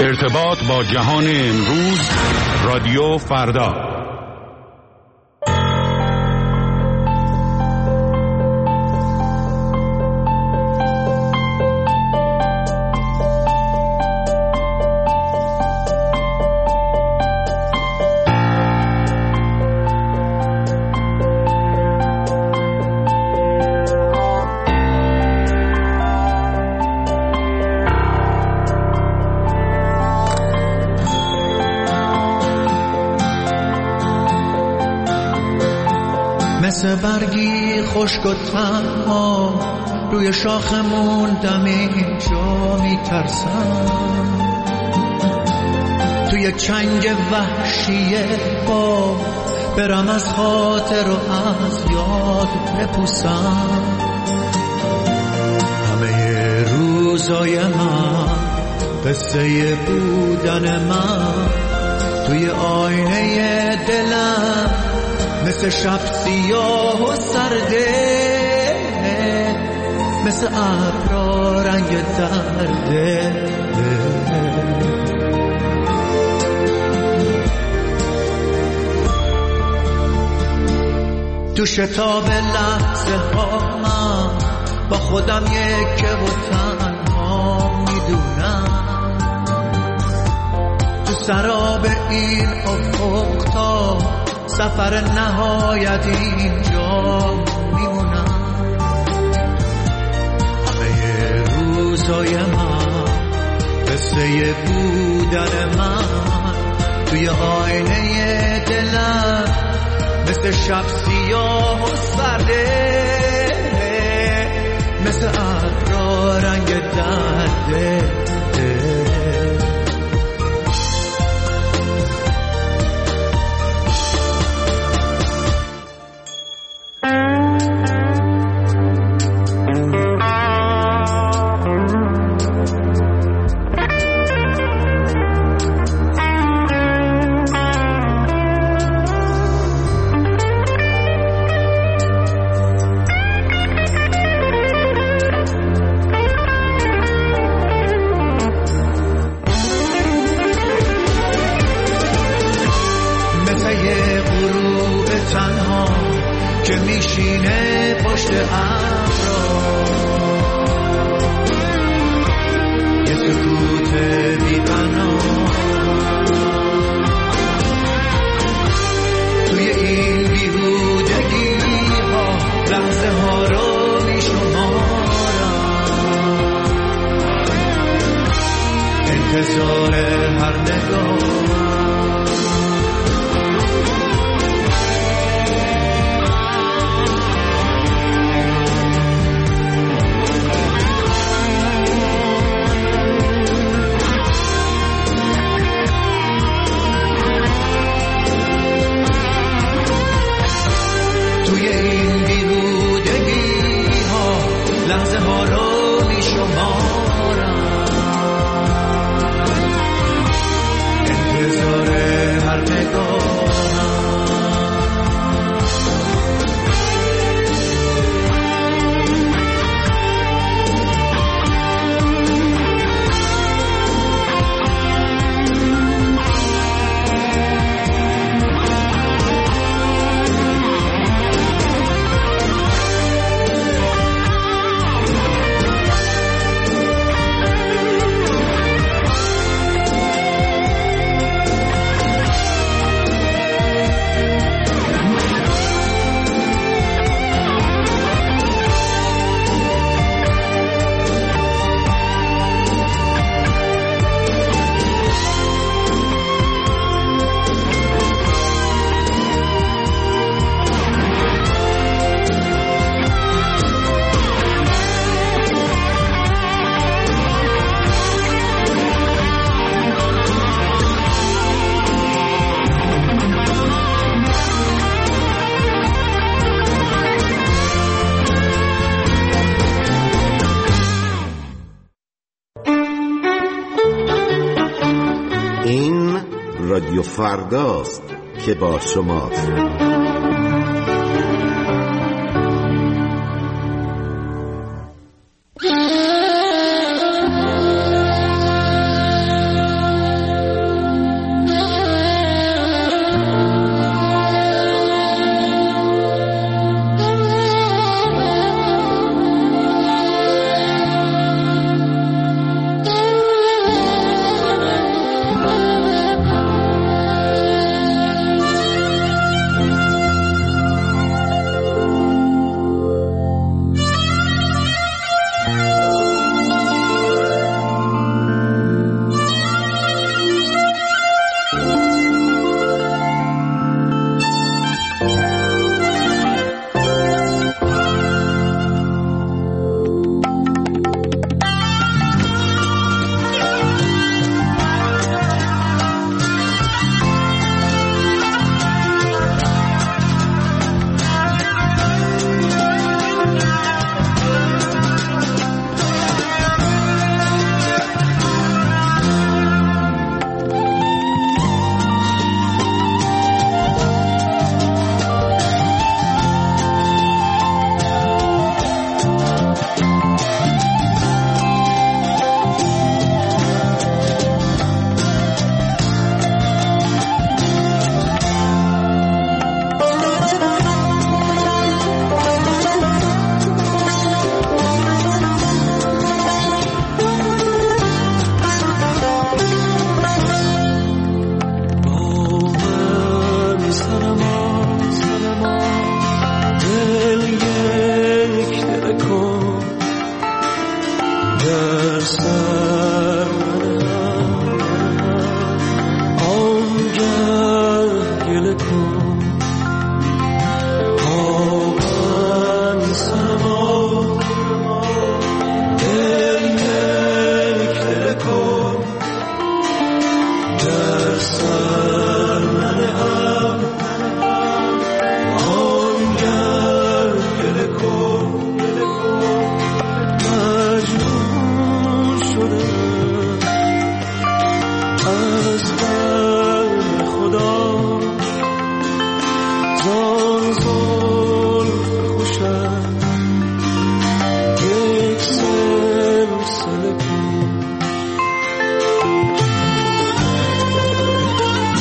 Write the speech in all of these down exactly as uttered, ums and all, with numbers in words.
ارتباط با جهان امروز، رادیو فردا. مثل برگی خشک و تنها روی شاخ موندم، اینجا میترسم توی یک چنگ وحشی با برم از خاطر و از یاد بپوسم. همه روزای من قصه بودن من توی آینه دلم مثل شب سیاه و سرده، مثل ابرا رنگ درده. تو شتاب لحظه ها من با خودم یکه و تنها میدونم، تو سراب این افق تا سفر نهایت اینجا میمونم. همه روزای من قصه بودن من توی آینه دلم مثل شب سیاه و سرده، مثل ابرا رنگ درده. که میشینه پشت ابرا، یه سکوت بی‌غنا توی این بیهودگی ها، لحظه ها رو میشمارم، انتظار هر نگاه لحظه ها رو می شمارم، انتظار هر نگاه. رادیو فرداست که با شماست. کن در سر ننهم آنگر گله کن مجبور شده از بر خدا زان زلف خوشم یک سلسله کن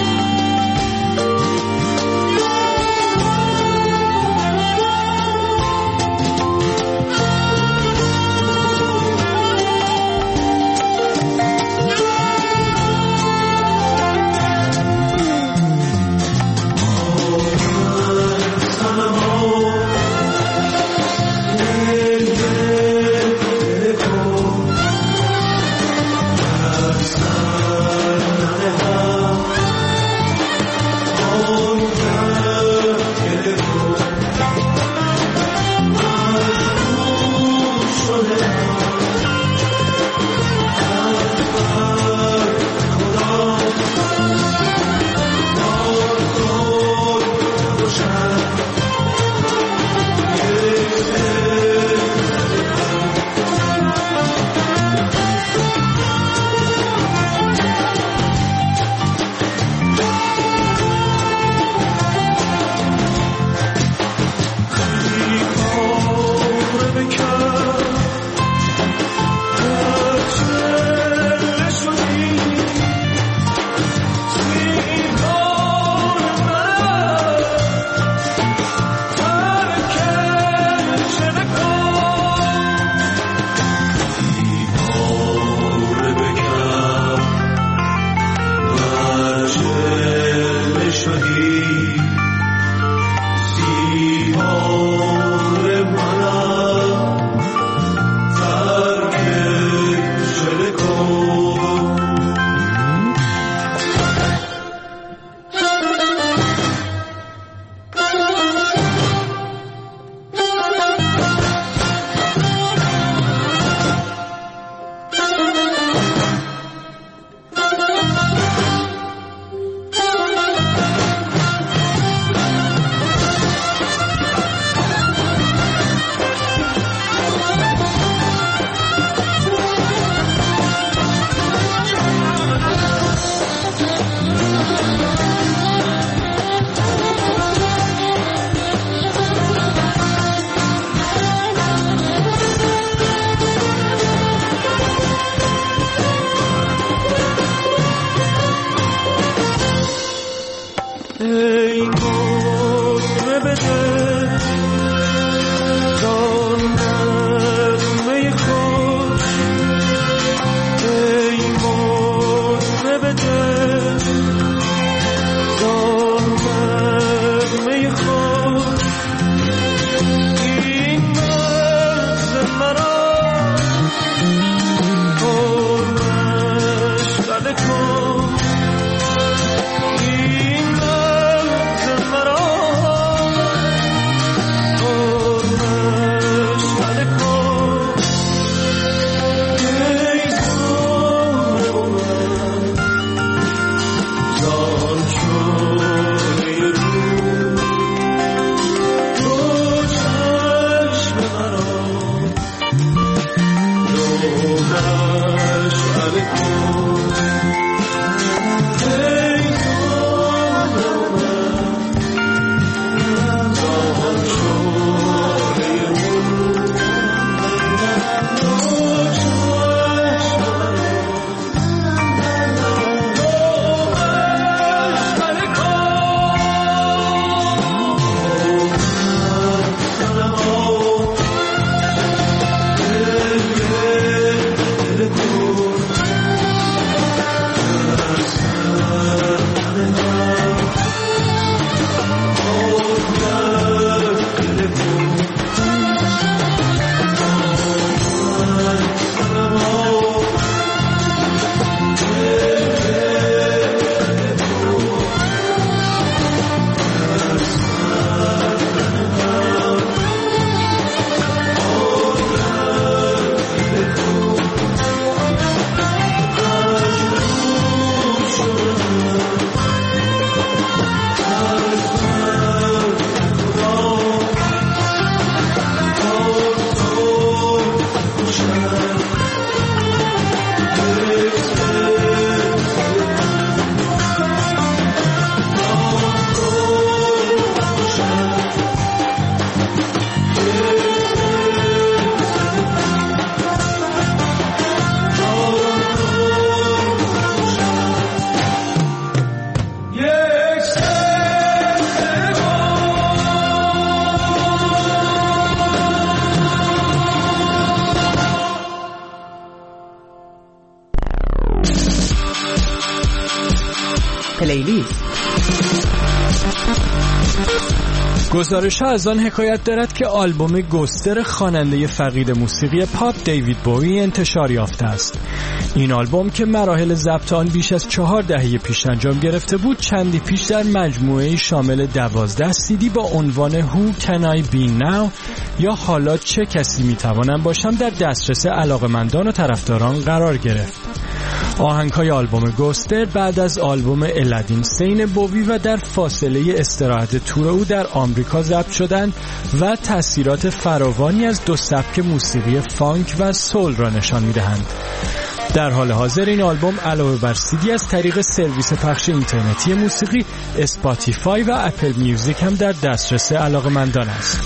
پلیلیست. گزارش ها از آن حکایت دارد که آلبوم گوستر خواننده فقید موسیقی پاپ دیوید بویی انتشار یافته است. این آلبوم که مراحل ضبط آن بیش از چهار دهه پیش انجام گرفته بود، چندی پیش در مجموعه شامل دوازده سیدی با عنوان Who Can I Be Now یا حالا چه کسی میتوانم باشم در دسترس علاقمندان و طرفداران قرار گرفت. آهنگ‌های آلبوم گوستر بعد از آلبوم الادین سین بووی و در فاصله استراحت تور او در آمریکا ضبط شدند و تأثیرات فراوانی از دو سبک موسیقی فانک و سول را نشان می‌دهند. در حال حاضر این آلبوم علاوه بر سیدی از طریق سرویس پخش اینترنتی موسیقی اسپاتیفای و اپل میوزیک هم در دسترس علاقمندان است.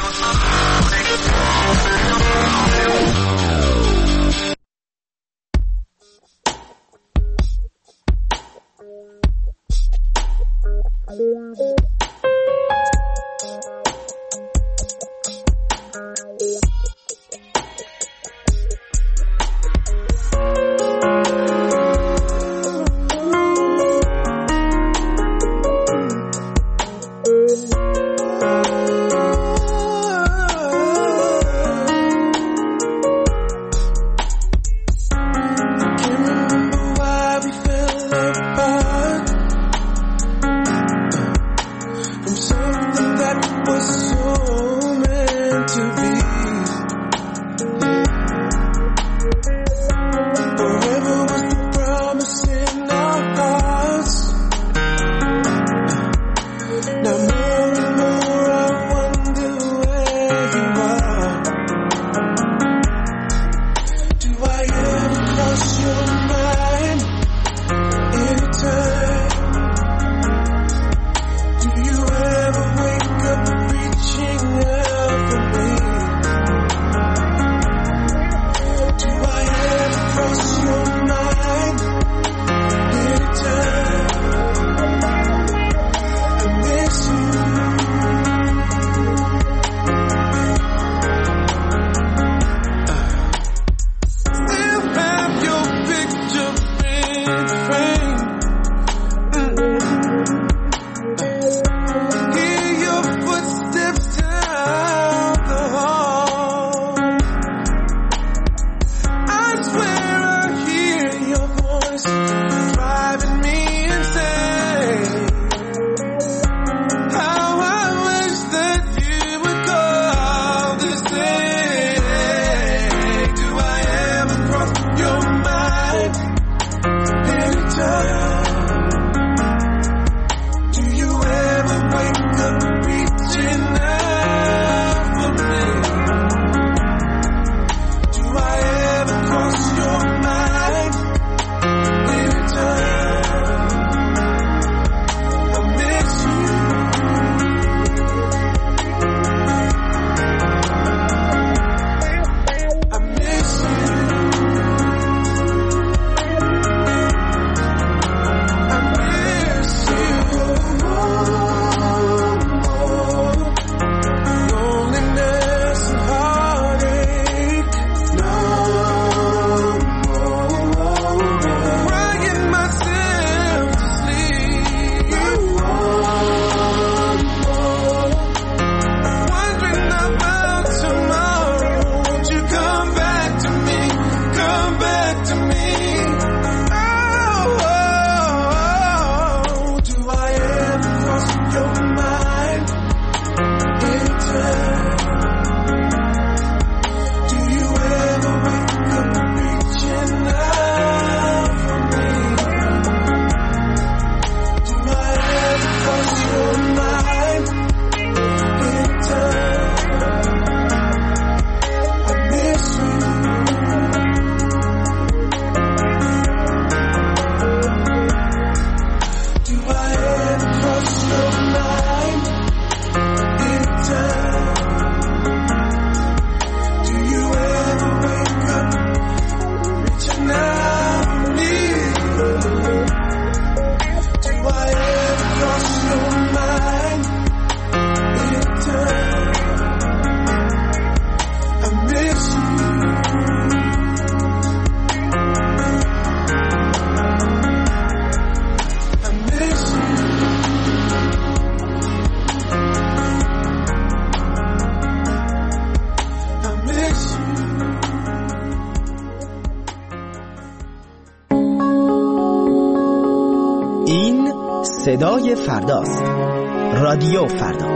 این صدای فرداست. رادیو فردا.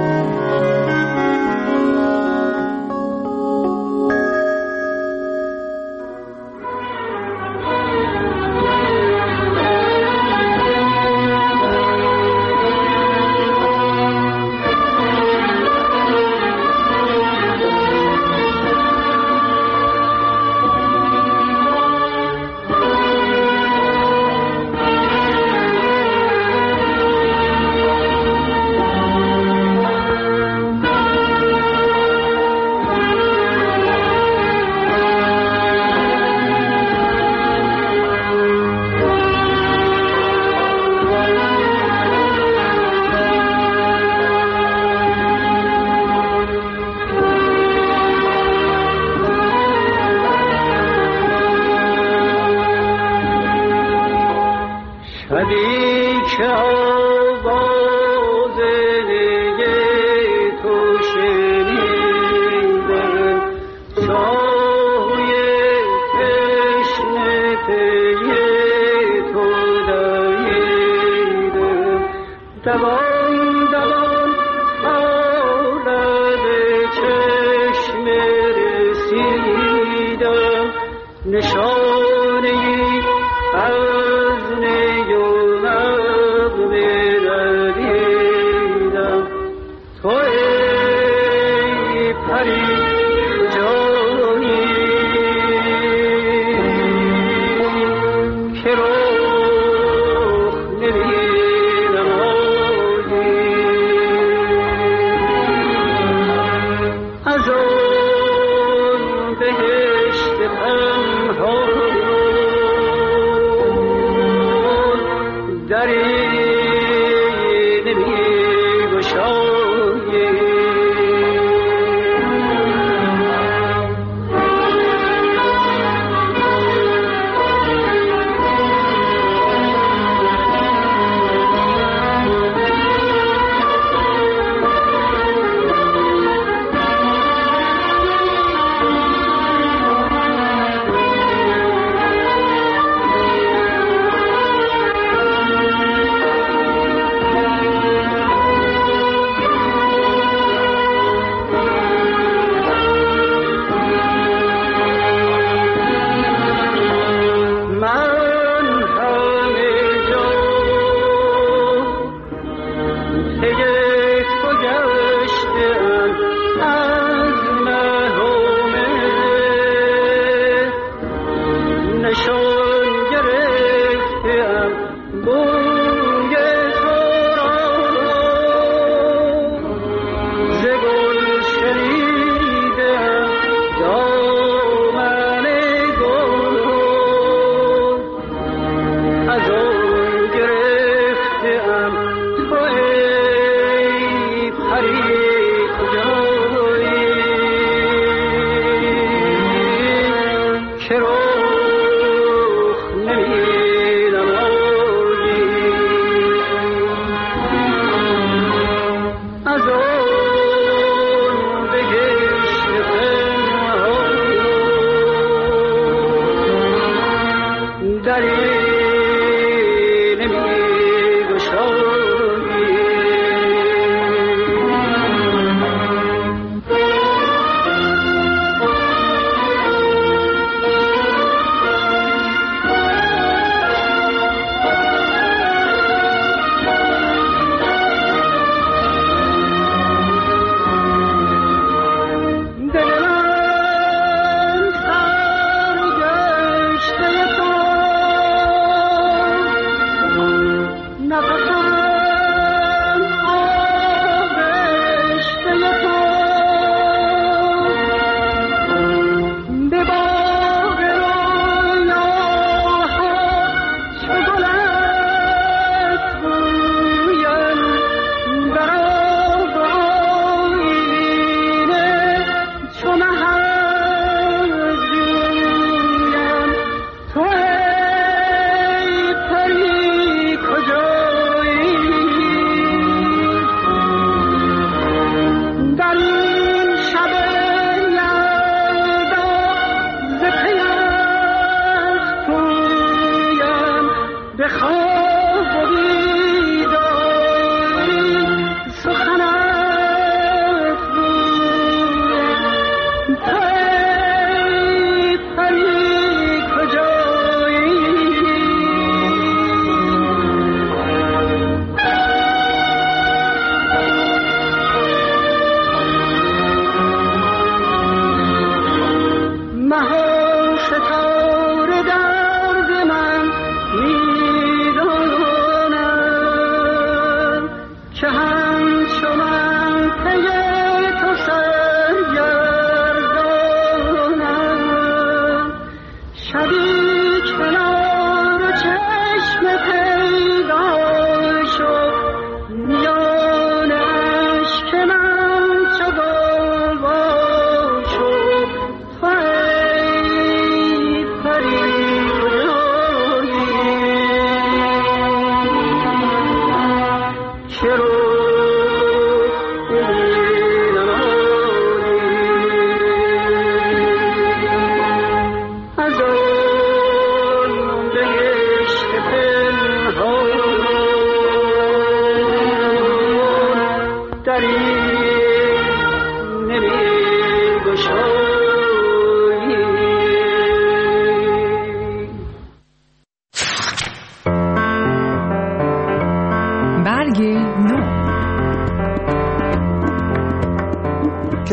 بخواب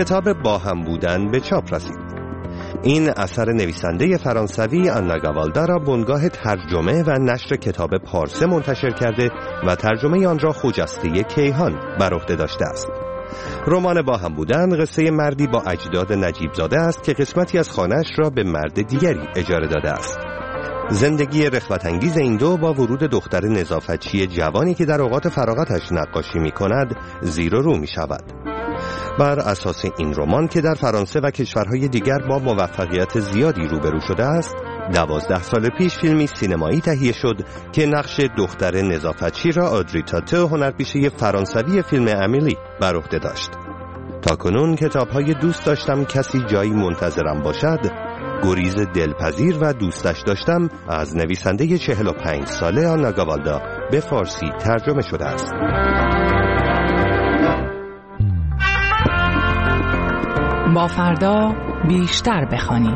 کتاب با هم بودن به چاپ رسید. این اثر نویسنده فرانسوی آنا گاوالدا را بنگاه ترجمه و نشر کتاب پارسه منتشر کرده و ترجمه آن را خجسته کیهان بر عهده داشته است. رمان با هم بودن قصه مردی با اجداد نجیب زاده است که قسمتی از خانه‌اش را به مرد دیگری اجاره داده است. زندگی رغبت انگیز این دو با ورود دختر نظافتچی جوانی که در اوقات فراغتش نقاشی می کند زیر و رو می شود. بر اساس این رمان که در فرانسه و کشورهای دیگر با موفقیت زیادی روبرو شده است، دوازده سال پیش فیلمی سینمایی تهیه شد که نقش دختر نظافتچی را آدری تاتو، هنرپیشه فرانسوی فیلم امیلی، بر عهده داشت. تاکنون کتاب‌های دوست داشتم کسی جایی منتظرم باشد، گریز دلپذیر و دوستش داشتم از نویسنده چهل و پنج ساله آنا گاوالدا به فارسی ترجمه شده است. با فردا بیشتر بخوانیم.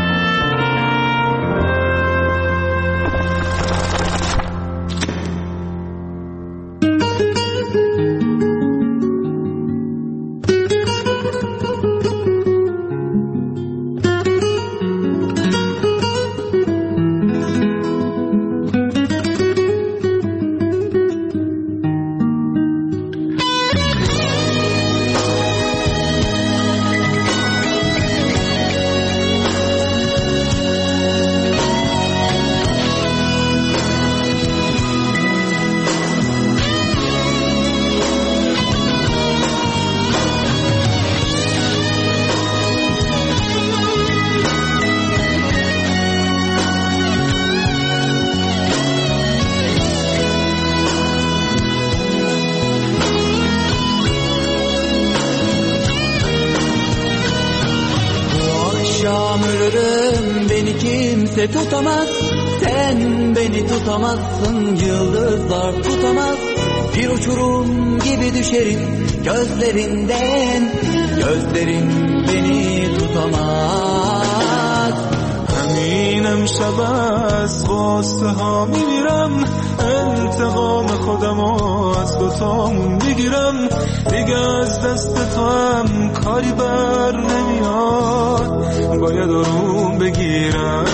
Beni kimse tutamaz, sen beni tutamazsın, yıldızlar tutamaz. Bir uçurum gibi düşerim gözlerinden, gözlerin beni tutamaz. همینم شب از خواسته ها میمیرم، انتقام خودم از دوتامون بگیرم. دیگه از دست تو هم کاری بر نمیاد، باید آروم بگیرم.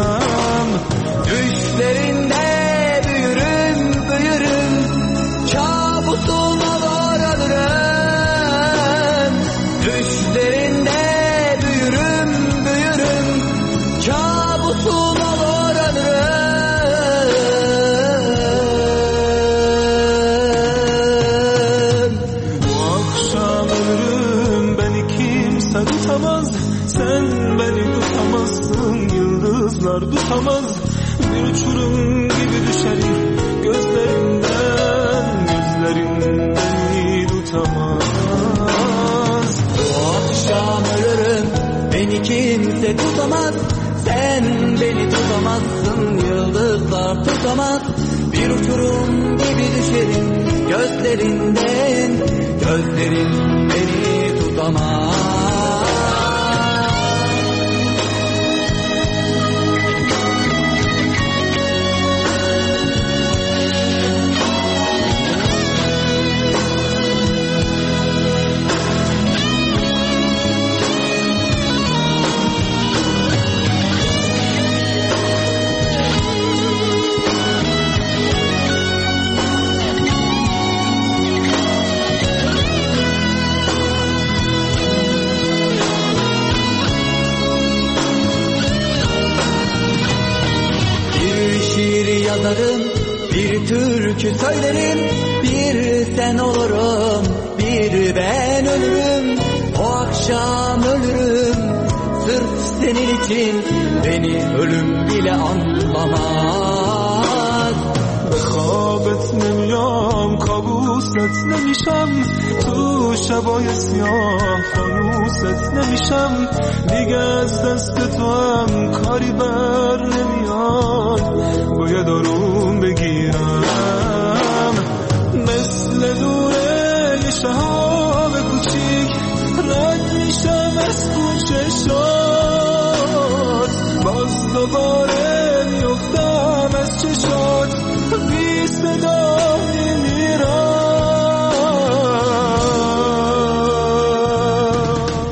Düşlerinde büyürüm büyürüm, kabusuma varalırım. Düşlerinde büyürüm büyürüm, kabusuma varalırım. Bu akşam ölürüm, beni kimse tutamaz, sen beni tutamazsın, yıldızlar tutamaz. Bir uçurum gibi düşerim gözlerinden, gözlerin beni tutamaz. Bu akşam ölürüm, beni kimse tutamaz, sen beni tutamazsın, yıldızlar tutamaz. Bir uçurum gibi düşerim gözlerinden, gözlerin beni tutamaz. Yazarım, bir türkü söylerim, bir sen olurum, bir ben ölürüm. O akşam ölürüm, sırf senin için beni ölüm bile anlamaz. به خوابت نمیام، کابوست نمیشم، تو شبای سیاه فانوست نمیشم. دیگه از دست تو هم کاری بر نمیاد، باید آروم بگیرم. مثل دوره یه شهاب کوچیک رد میشم از کوچه شد، باز دوباره میفتم از چشات، بی صدا میمیرم.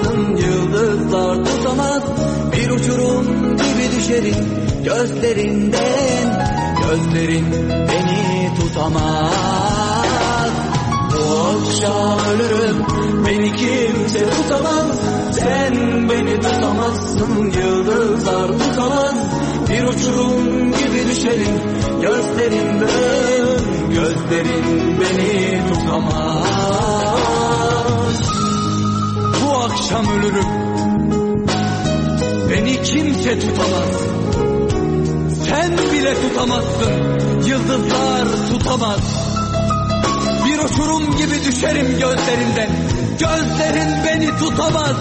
tutamazsın, yıldızlar tutamaz. Bir uçurum gibi düşerim gözlerinden, gözlerin beni tutamaz. Bu akşam ölürüm, beni kimse tutamaz. Sen beni tutamazsın, yıldızlar tutamaz. Bir uçurum gibi düşerim gözlerinden, gözlerin beni tutamaz. Bu akşam ölürüm, beni kimse tutamaz. Sen bile tutamazsın, yıldızlar tutamaz. Bir uçurum gibi düşerim gözlerinden, gözlerin beni tutamaz.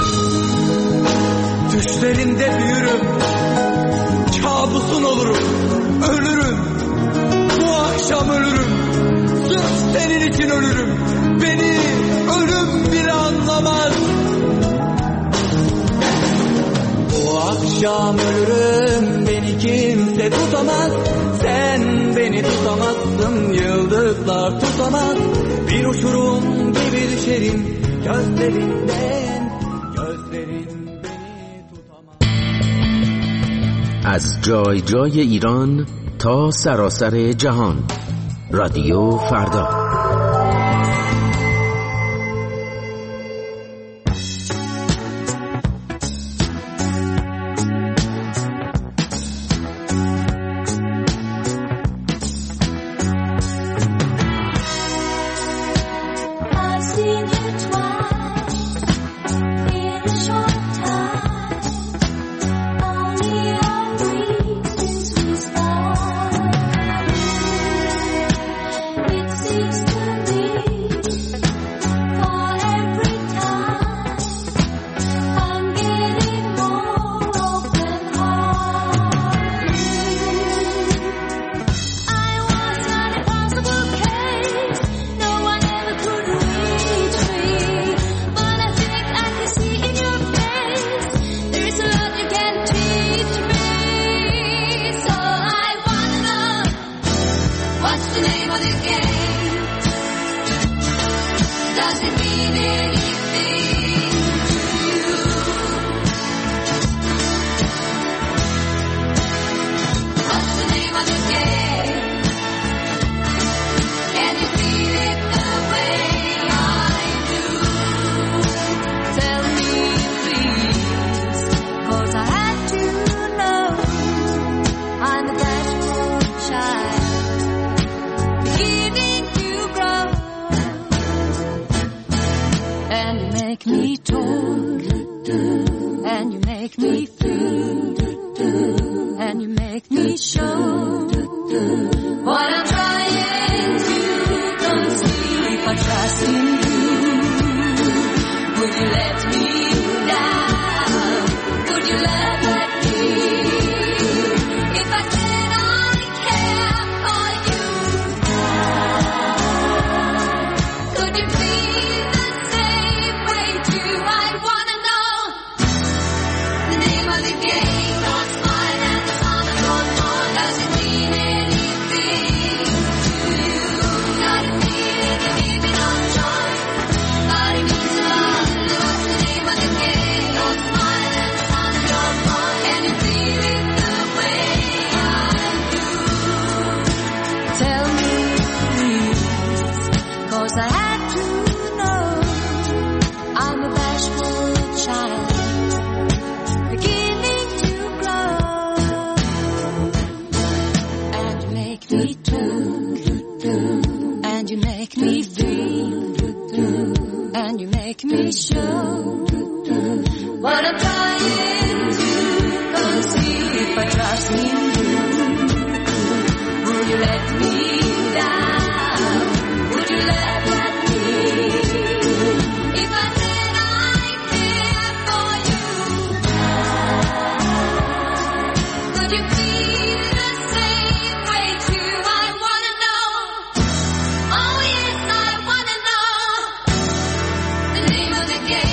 Düşlerinde büyürüm, kabusun olurum, ölürüm. Bu akşam ölürüm, sırf senin için ölürüm. Beni ölüm bile anlamaz. Bu akşam ölürüm, beni kimse tutamaz. Sen beni tutamazsın, yıldızlar tutamaz. Bir uçurum gibi düşerim gözlerinden, gözlerin beni tutamaz. از جای جای ایران تا سراسر جهان، رادیو فردا.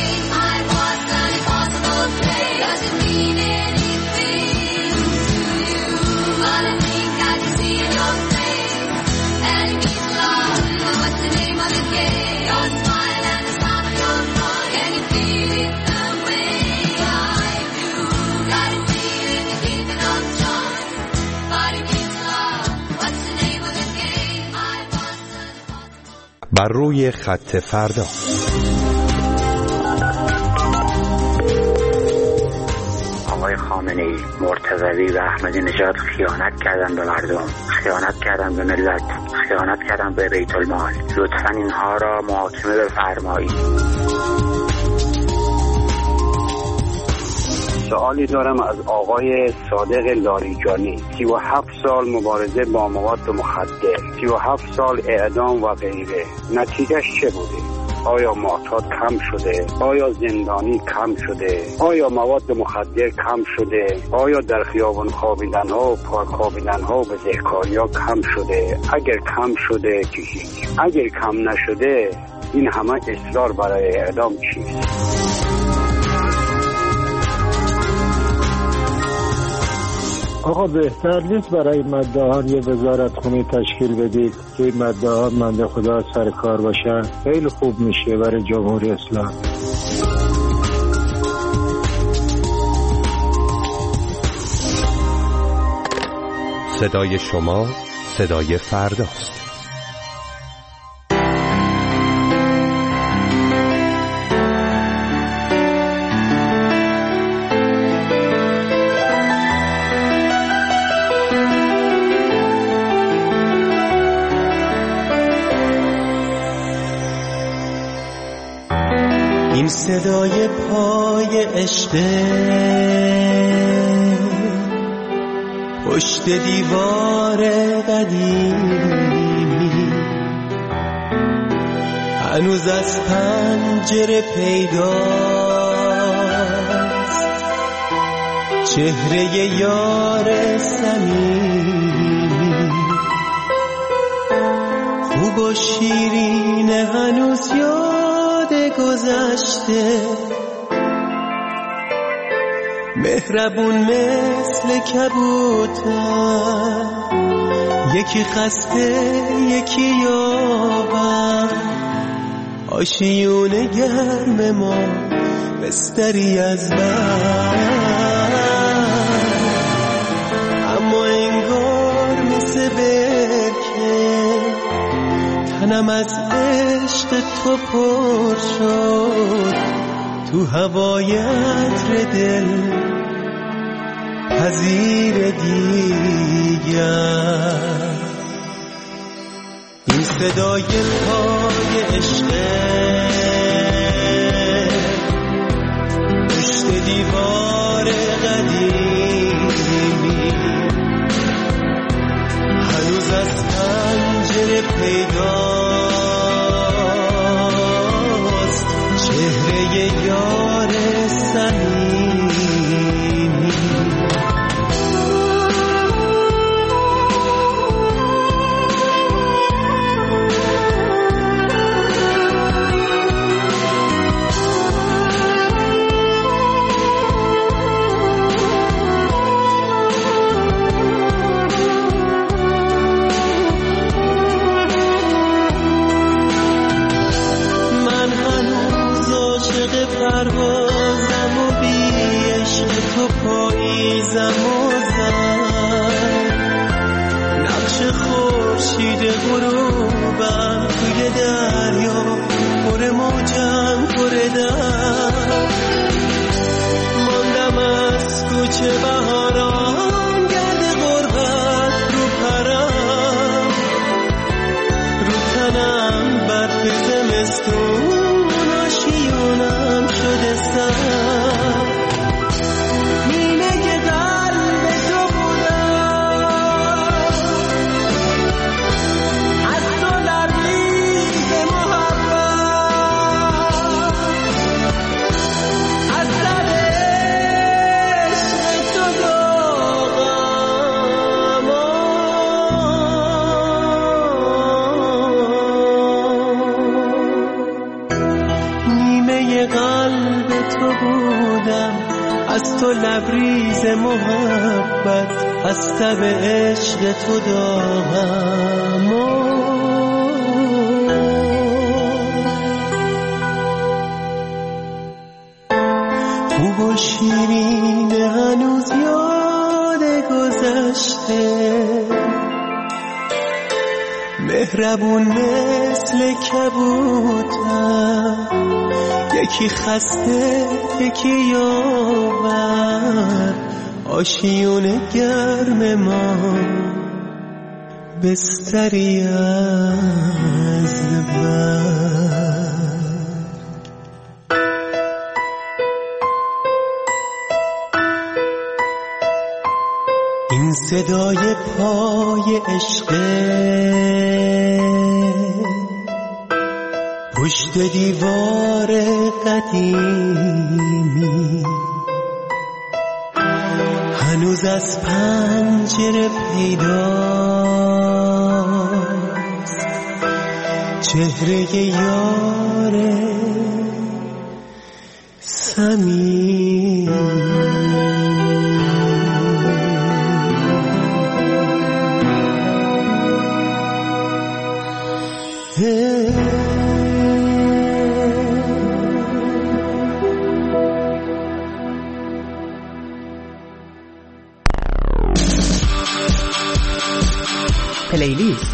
Does it mean anything to you? بر روی خط فردا. آقای خامنه‌ای، مرتضوی و احمدی نژاد خیانت کردن به مردم، خیانت کردن به ملت، خیانت کردن به بیت المال. لطفاً اینها را محاکمه بفرمایید. سوالی دارم از آقای صادق لاریجانی. سی و هفت سال مبارزه با مواد مخدر، سی و هفت سال اعدام و غیره، نتیجهش چه بوده؟ آیا معتاد کم شده؟ آیا زندانی کم شده؟ آیا مواد مخدر کم شده؟ آیا در خیابان خوابیدن ها و پارک خوابیدن ها و بزهکاری ها کم شده؟ اگر کم شده که هیچ، اگر کم نشده این همه اصرار برای اعدام چیست؟ آقا بهتر نیست برای مدعیان یه وزارت خونه تشکیل بدید که این مدعیان منده خدا سر کار باشن؟ خیلی خوب میشه برای جمهوری اسلامی. صدای شما صدای فرداست. این صدای پای عشقه پشت دیوار قدیمی، هنوز از پنجره پیداست چهره یار صمیمی. خوب و شیرینه هنوز یاد گذشته، مهربون مثل کبوتر، یکی خسته یکی یابم، آشیون گرم ما بستری از بر، اما انگار مثل برکه تنم از عشق تو پر شد، تو هوای عطر دل پذیر دیگر. این صدای پای عشقه پشت دیوار قدیمی، هنوز از پنجره پیداست چهره یار صمیمی. پروازم و بی عشق تو پاییزم و زن، نقش خورشید غروبم توی دریا پر موجم پر در، ماندم از کوچه بهاران گرد غربت رو پرم، رو تنم برف زمستون آشیونم شده سر، نیمه قلب تو بودم، از تو لبریز محبت، از لب عشق تو داغم، نیمه قلب تو بودم، از تو لبریز محبت، از تب عشق تو داغم. خوب و شیرین هنوز یاد گذشته، مهربون مثل کبوتر، یکی خسته یکی یاور، آشیون گرم ما بستری از برگ. این صدای پای عشقه پشت دیوار قدیمی، هنوز از پنجره پیداست چهره یار صمیمی. پلیلیست.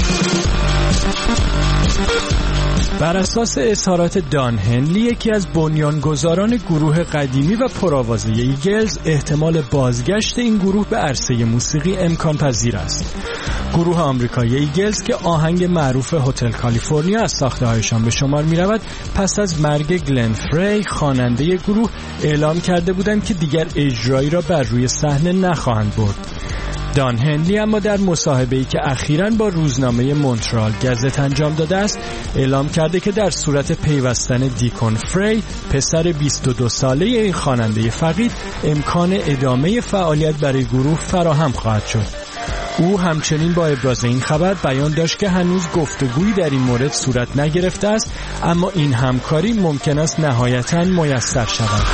بر اساس اظهارات دان هنلی، یکی از بنیانگذاران گروه قدیمی و پرآوازه ایگلز، احتمال بازگشت این گروه به عرصه موسیقی امکان پذیر است. گروه آمریکایی ایگلز که آهنگ معروف هتل کالیفرنیا از ساخته‌هایشان به شمار می‌رود، پس از مرگ گلن فری خواننده گروه اعلام کرده بودند که دیگر اجرایی را بر روی صحنه نخواهند برد. دان هنلی اما در مصاحبه‌ای که اخیراً با روزنامه مونترال گزت انجام داده است، اعلام کرده که در صورت پیوستن دیکون فری، پسر بیست و دو ساله این خواننده فقید، امکان ادامه فعالیت برای گروه فراهم خواهد شد. او همچنین با ابراز این خبر بیان داشت که هنوز گفتگویی در این مورد صورت نگرفته است، اما این همکاری ممکن است نهایتاً میسر شود.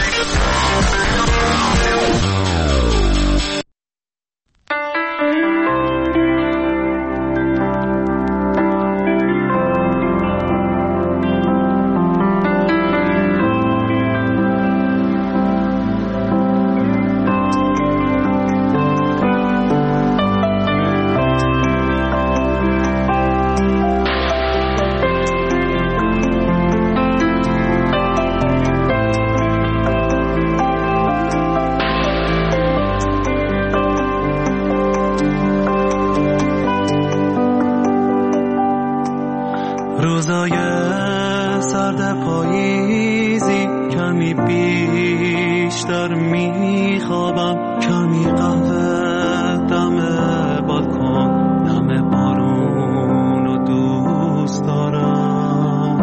روزای سرد پاییزی کمی بیشتر میخوابم، کمی قهوه دم بالکن، دم بارون رو دوست دارم.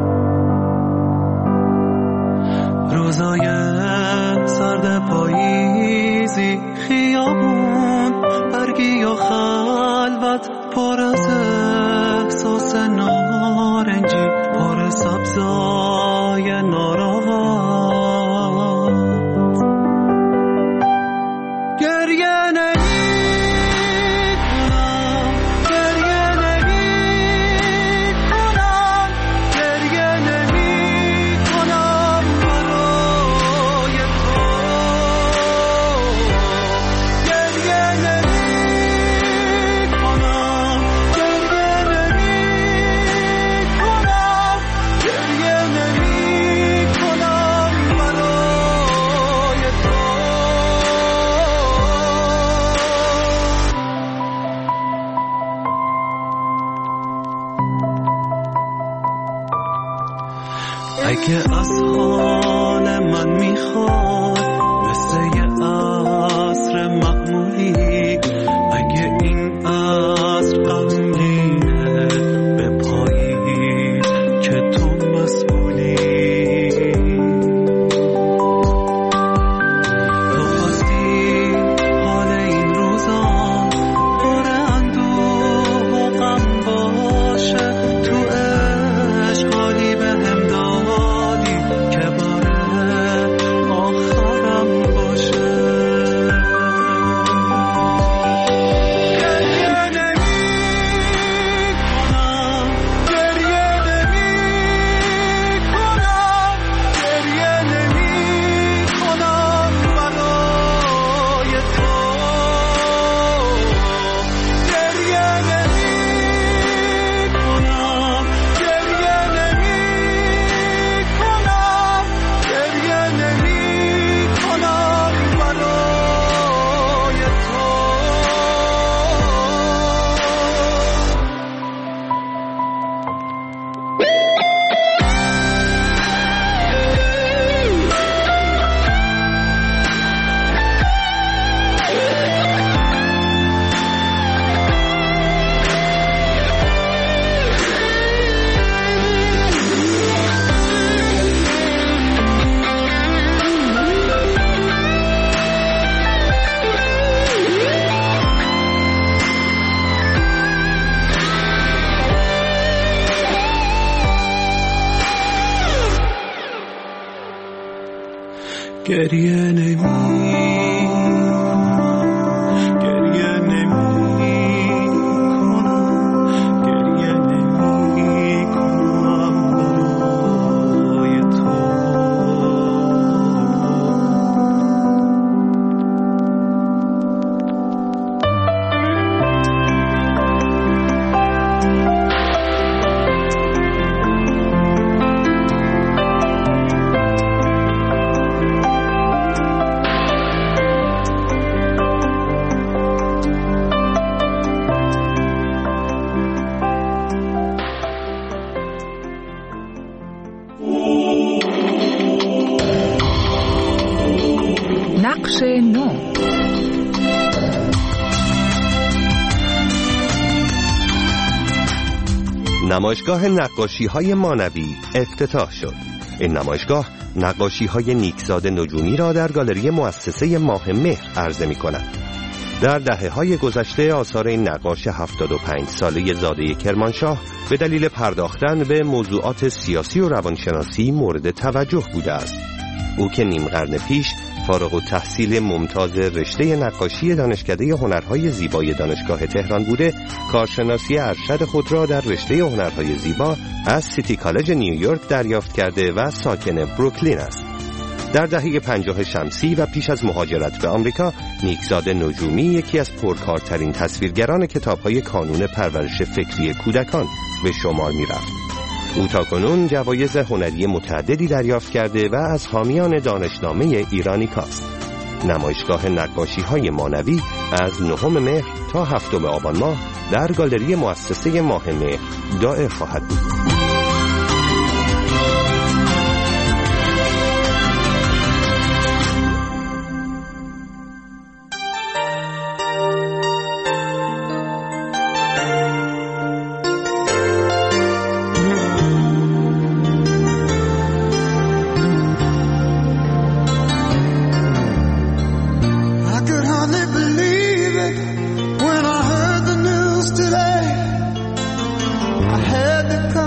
روزای سرد پاییزی خیابون برگی و خلوت پر از احساس نارنجی، پر سبزای ناراحت. گریه نمی‌کنم، گریه نمی‌کنم، گریه نمی‌کنم برای تو. گریه نمی‌کنم، گریه نمی‌کنم، گریه نمی‌کنم برای تو. اگه از حال من میخواد مثل یه عصر معمولی، اگه این عصر غمگینه به پاییز که تو مسئولی، تو خواستی حال این روزا پر اندوه و غم باشه، تو عشق حالی به هم دادی که باره گریه نمی گریه نمی کنم گریه نمی کنم برای تو نقش نو. نمایشگاه نقاشی‌های مانوی افتتاح شد. این نمایشگاه نقاشی‌های نیکزاد نجومی را در گالری مؤسسه ماه مهر عرضه می‌کند. در دهه‌های گذشته آثار این نقاش هفتاد و پنج ساله زاده کرمانشاه به دلیل پرداختن به موضوعات سیاسی و روانشناسی مورد توجه بوده است. او که نیم قرن پیش فارغ التحصیل ممتاز رشته نقاشی دانشکده هنرهای زیبای دانشگاه تهران بوده، کارشناسی ارشد خود را در رشته هنرهای زیبا از سیتی کالج نیویورک دریافت کرده و ساکن بروکلین است. در دهه پنجاه شمسی و پیش از مهاجرت به آمریکا، نیکزاد نجومی یکی از پرکارترین تصویرگران کتاب‌های کانون پرورش فکری کودکان به شمار می‌رفت. او تاکنون جوایز هنری متعددی دریافت کرده و از حامیان دانشنامه ایرانیکاست. نمایشگاه نقاشی‌های مانوی از نهم مهر تا هفتم آبان ماه در گالری مؤسسه ماه مهر دائر خواهد بود. When I heard the news today, I had to come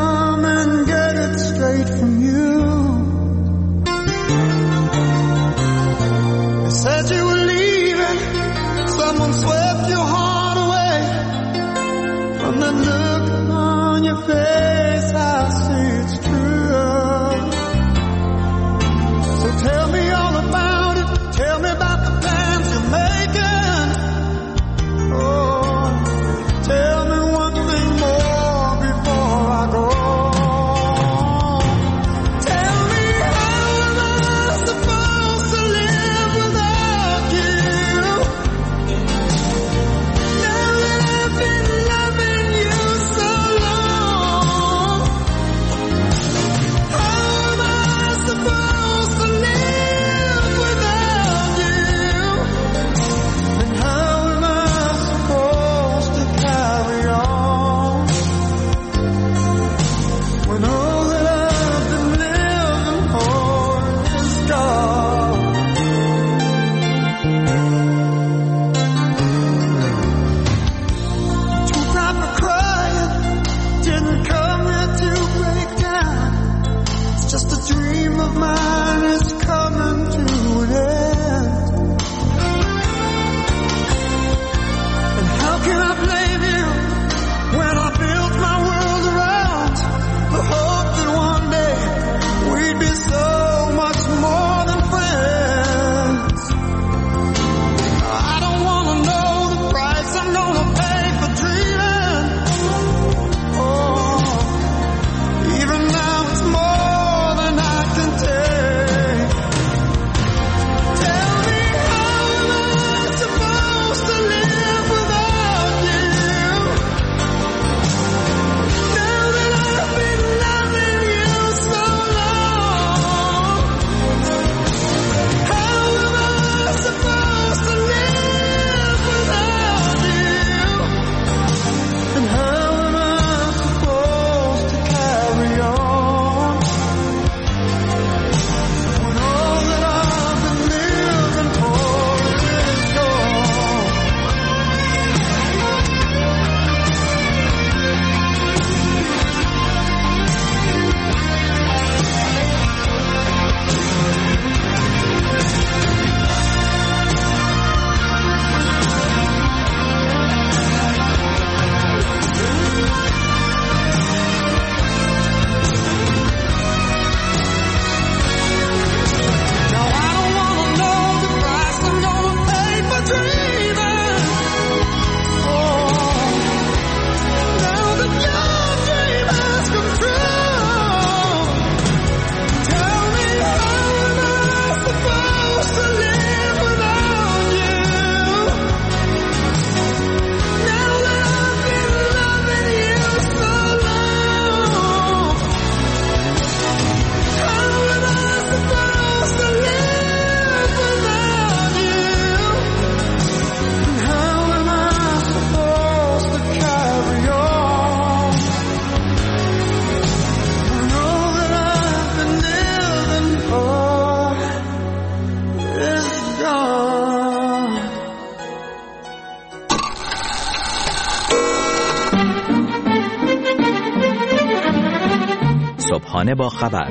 صبحانه با خبر،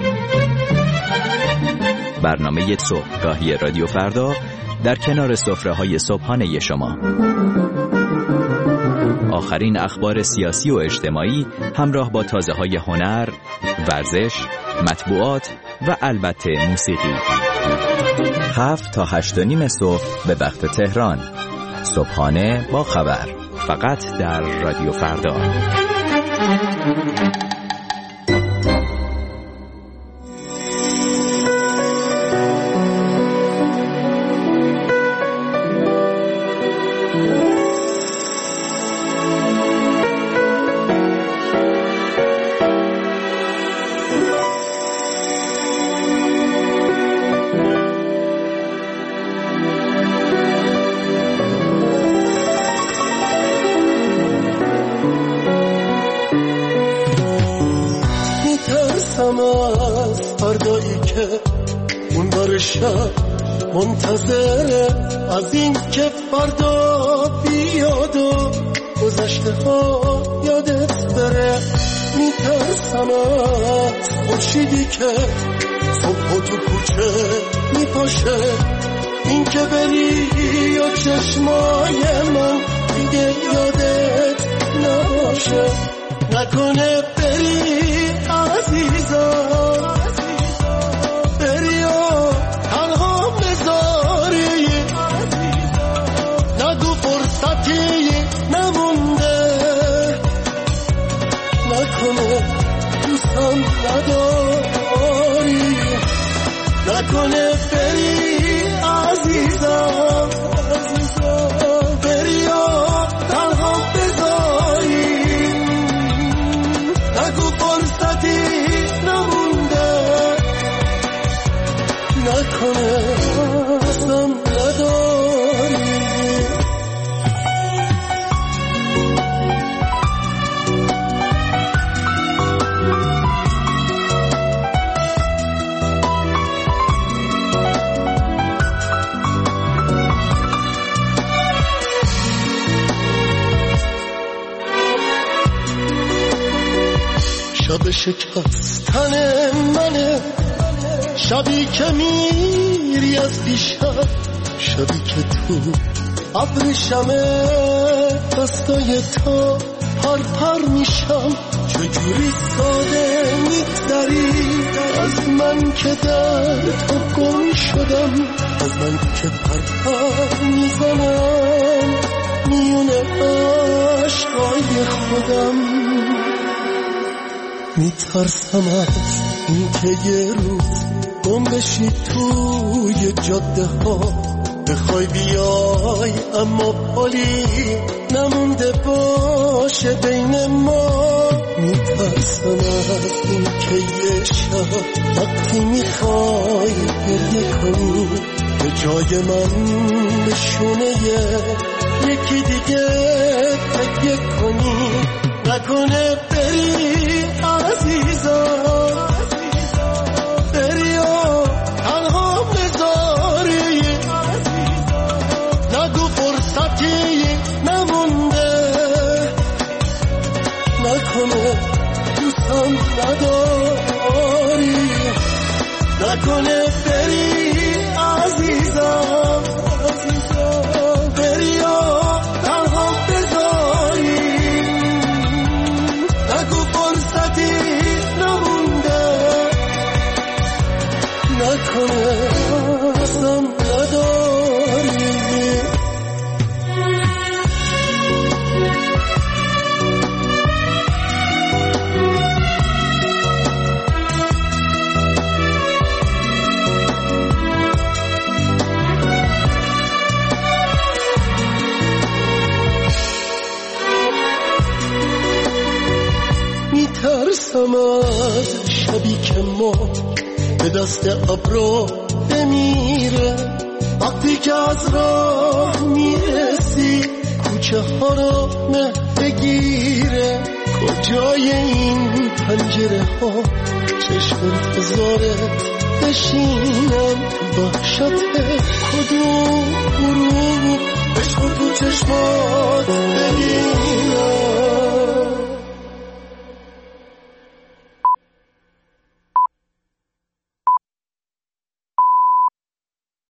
برنامه صبحگاهی رادیو فردا در کنار سفره‌های صبحانه شما. آخرین اخبار سیاسی و اجتماعی همراه با تازه‌های هنر، ورزش، مطبوعات و البته موسیقی. هفت تا هشت و نیم صبح به وقت تهران. صبحانه با خبر، فقط در رادیو فردا. منتظره از این که فردا بیاد و گذشته ها یادت بره. میترسم از خورشیدی که صبح تو کوچه میپاشه، این که بری یا چشمای من دیگه یادت نباشه. نکنه بری عزیزم، بری و تنها بذاری، نگو فرصتی نمونده، نکنه دوستم نداری، نکنه بری عزیزم، بری و تنها بذاری، نگو فرصتی نمونده، نکنه دوستم نداری. شب شکستن منه، شبی که میری از دیشب، شبی که تو ابرشمه دستای تا پر پر میشم. چجوری ساده میگذری از من که در تو گم شدم، از من که پر پر میزنم میونه عشقای خودم. میترسم از این که یه روز گم بشی توی جاده ها، بخوای بیای اما پالی نمونده باشه بین ما. میترسم از این که یه شب وقتی میخوای گریه کنی، به جای من به شونه یکی دیگه تکیه کنی. نکنه بری عزیزم، بری و تنها بذاری، نگو فرصتی نمونده، نکنه دوستم نداری، نکنه بری عزیزم، بری و تنها بذاری، نگو فرصتی نمونده، نکنه دوستم نداری. میترسم از شبی که ما به دست ابرو بمیره، وقتی که از راه میرسی کوچه ها رو نه بگیره. کجای این پنجره ها چشم انتظاره بشینم، وحشت کدوم غروب بشکن تو چشمات